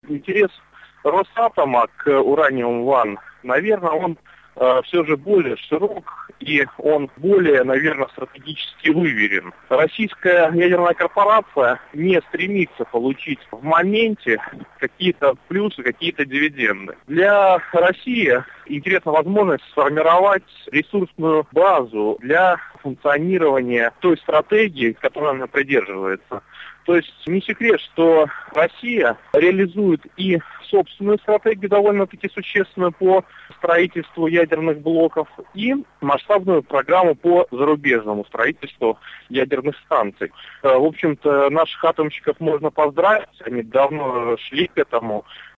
интерес Росатома к ураниум-1, наверное, он все же более широк, и он более, наверное, стратегически выверен. Российская ядерная корпорация не стремится получить в моменте какие-то плюсы, какие-то дивиденды. Для России интересна возможность сформировать ресурсную базу для функционирования той стратегии, которой она придерживается. То есть не секрет, что Россия реализует и собственную стратегию довольно-таки существенную по строительству ядерных блоков, и масштабную программу по зарубежному строительству ядерных станций. В общем-то, наших атомщиков можно поздравить, они давно шли к этому.